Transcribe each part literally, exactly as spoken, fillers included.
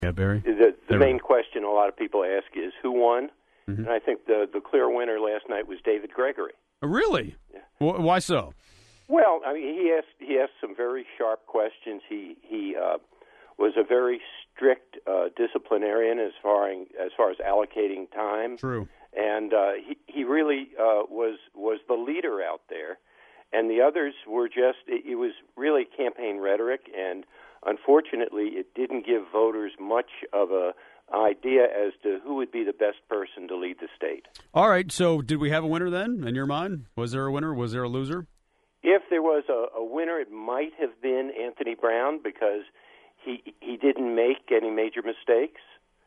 Yeah, Barry. The, the main question a lot of people ask is who won? Mm-hmm. And I think the, the clear winner last night was David Gregory. Really? Yeah. W- why so? Well, I mean, he asked he asked some very sharp questions. He he uh, was a very strict uh, disciplinarian as far as far as allocating time. True. And uh, he he really uh, was was the leader out there, and the others were just it, it was really campaign rhetoric, and unfortunately, it didn't give voters much of a idea as to who would be the best person to lead the state. All right. So, did we have a winner then? In your mind, was there a winner? Was there a loser? If there was a, a winner, it might have been Anthony Brown because he he didn't make any major mistakes.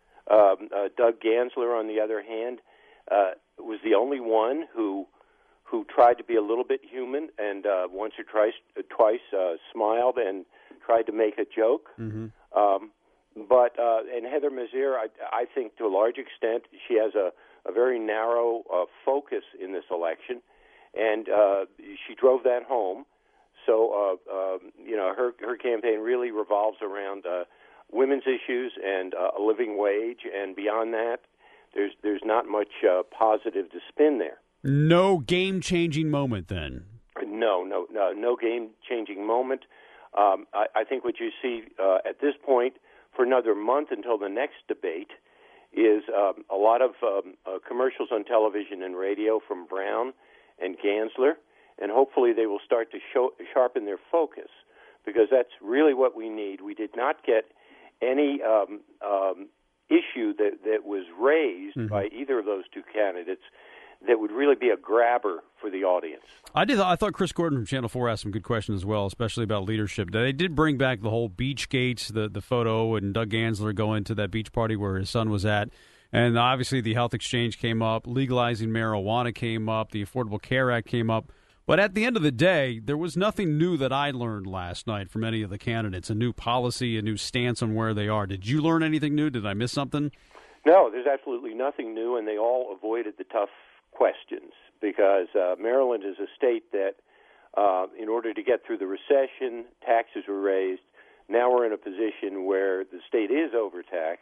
Um, uh, Doug Gansler, on the other hand, uh, was the only one who who tried to be a little bit human and uh, once or twice uh, twice uh, smiled and tried to make a joke. Mm-hmm. Um, but uh, and Heather Mazier, I, I think to a large extent, she has a, a very narrow uh, focus in this election. And uh, she drove that home. So, uh, uh, you know, her her campaign really revolves around uh, women's issues and uh, a living wage. And beyond that, there's there's not much uh, positive to spin there. No game-changing moment, then? No, no, no, no game-changing moment. Um, I, I think what you see uh, at this point for another month until the next debate is um, a lot of um, uh, commercials on television and radio from Brown and Gansler, and hopefully they will start to show, sharpen their focus, because that's really what we need. We did not get any um, um, issue that, that was raised mm-hmm. by either of those two candidates that would really be a grabber for the audience. I did. I thought Chris Gordon from Channel four asked some good questions as well, especially about leadership. They did bring back the whole Beachgate, the, the photo, and Doug Gansler going to that beach party where his son was at. And obviously the health exchange came up, legalizing marijuana came up, the Affordable Care Act came up. But at the end of the day, there was nothing new that I learned last night from any of the candidates, a new policy, a new stance on where they are. Did you learn anything new? Did I miss something? No, there's absolutely nothing new, and they all avoided the tough questions because uh, Maryland is a state that, uh, in order to get through the recession, taxes were raised. Now we're in a position where the state is overtaxed.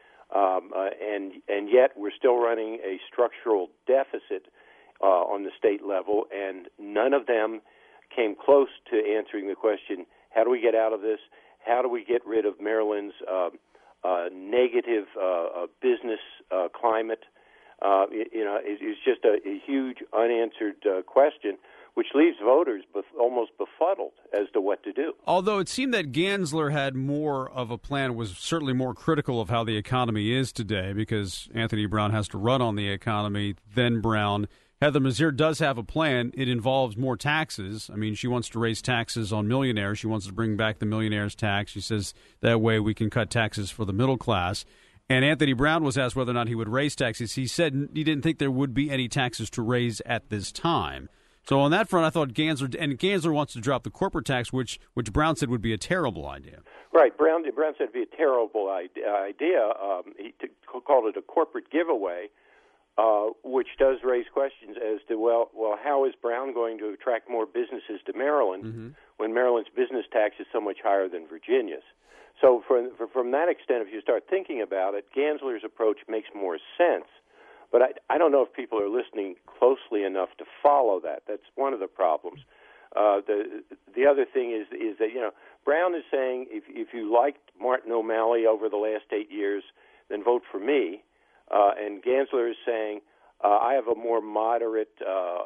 Um, uh, and and yet we're still running a structural deficit uh, on the state level, and none of them came close to answering the question, how do we get out of this? How do we get rid of Maryland's uh, uh, negative uh, uh, business uh, climate? Uh, you, you know, it, it's just a, a huge unanswered uh, question, which leaves voters bef- almost befuddled as to what to do. Although it seemed that Gansler had more of a plan, was certainly more critical of how the economy is today, because Anthony Brown has to run on the economy than Brown. Heather Mazier does have a plan. It involves more taxes. I mean, she wants to raise taxes on millionaires. She wants to bring back the millionaires tax. She says that way we can cut taxes for the middle class. And Anthony Brown was asked whether or not he would raise taxes. He said he didn't think there would be any taxes to raise at this time. So on that front, I thought Gansler, and Gansler wants to drop the corporate tax, which which Brown said would be a terrible idea. Right. Brown, Brown said it would be a terrible idea. Um, he t- called it a corporate giveaway, uh, which does raise questions as to, well, well, how is Brown going to attract more businesses to Maryland mm-hmm. when Maryland's business tax is so much higher than Virginia's? So for, for, from that extent, if you start thinking about it, Gansler's approach makes more sense. But I, I don't know if people are listening closely enough to follow that. That's one of the problems. Uh, the the other thing is is that, you know, Brown is saying if if you liked Martin O'Malley over the last eight years, then vote for me. Uh, and Gansler is saying uh, I have a more moderate, uh,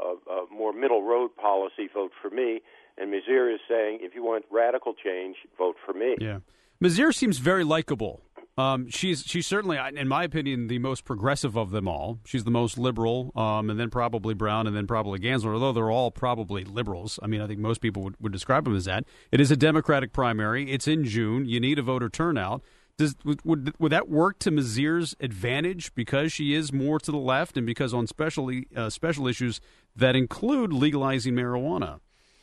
a more middle road policy. Vote for me. And Mazier is saying if you want radical change, vote for me. Yeah, Mazier seems very likable. Um, she's she's certainly, in my opinion, the most progressive of them all. She's the most liberal, um, and then probably Brown, and then probably Gansler, although they're all probably liberals. I mean, I think most people would, would describe them as that. It is a Democratic primary. It's in June. You need a voter turnout. Does would, would, would that work to Mazier's advantage because she is more to the left and because on specially, uh, special issues that include legalizing marijuana?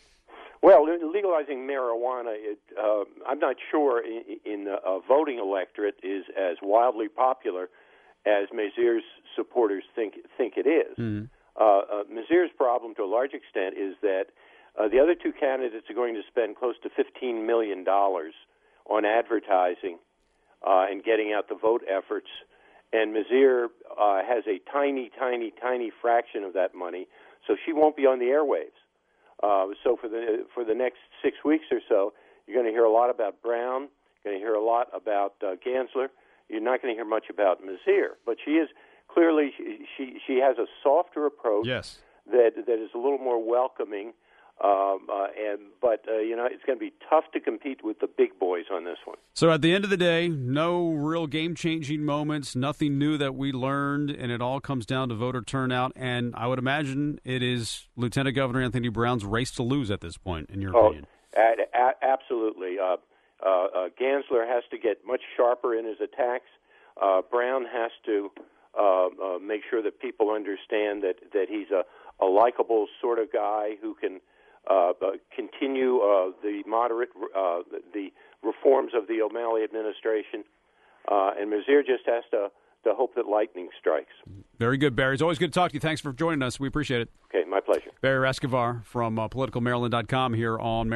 Well, legalizing marijuana, it, uh, I'm not sure in, in the uh, voting electorate is as wildly popular as Mazier's supporters think think it is. Mm. Uh, uh, Mazier's problem, to a large extent, is that uh, the other two candidates are going to spend close to fifteen million dollars on advertising uh, and getting out the vote efforts. And Mizir uh, has a tiny, tiny, tiny fraction of that money, so she won't be on the airwaves. Uh, so for the for the next six weeks or so, you're going to hear a lot about Brown. You're going to hear a lot about uh, Gansler. You're not going to hear much about Mizir, but she is clearly she she, she has a softer approach. Yes. That that is a little more welcoming. Um, uh, and but uh, you know, it's going to be tough to compete with the big boys on this one. So at the end of the day, no real game-changing moments, nothing new that we learned, and it all comes down to voter turnout. And I would imagine it is Lieutenant Governor Anthony Brown's race to lose at this point, in your oh, opinion. A- a- absolutely. Uh, uh, uh, Gansler has to get much sharper in his attacks. Uh, Brown has to uh, uh, make sure that people understand that, that he's a, a likable sort of guy who can Uh, uh, continue uh, the moderate, uh, the, the reforms of the O'Malley administration, uh, and Mizir just has to, to hope that lightning strikes. Very good, Barry. It's always good to talk to you. Thanks for joining us. We appreciate it. Okay, my pleasure. Barry Escobar from uh, politicalmaryland dot com here on